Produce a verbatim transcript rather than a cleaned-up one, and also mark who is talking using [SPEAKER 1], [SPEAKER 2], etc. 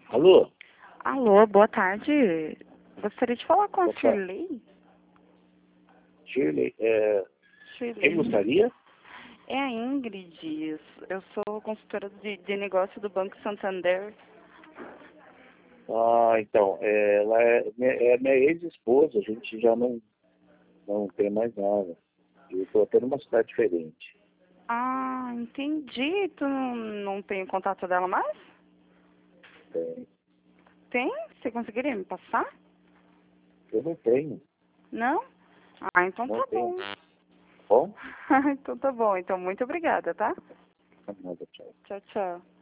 [SPEAKER 1] Alô?
[SPEAKER 2] Alô, boa tarde. Gostaria de falar com a
[SPEAKER 1] Boa tarde.
[SPEAKER 2] Shirley.
[SPEAKER 1] Shirley, é,
[SPEAKER 2] Shirley.
[SPEAKER 1] quem gostaria?
[SPEAKER 2] É a Ingrid. Eu sou consultora de, de negócio do Banco Santander.
[SPEAKER 1] Ah, então, é, ela é, minha- é minha ex-esposa, a gente já não, não tem mais nada. Eu estou até numa cidade diferente.
[SPEAKER 2] Ah, entendi. Tu não, não tem o contato dela mais?
[SPEAKER 1] É,
[SPEAKER 2] Tem? Você conseguiria me passar?
[SPEAKER 1] eu não tenho,
[SPEAKER 2] Não? Ah, então
[SPEAKER 1] não
[SPEAKER 2] tá
[SPEAKER 1] tenho.
[SPEAKER 2] bom.
[SPEAKER 1] Bom,
[SPEAKER 2] Então tá bom. Então muito obrigada, tá?
[SPEAKER 1] nada, tchau.
[SPEAKER 2] Tchau, tchau.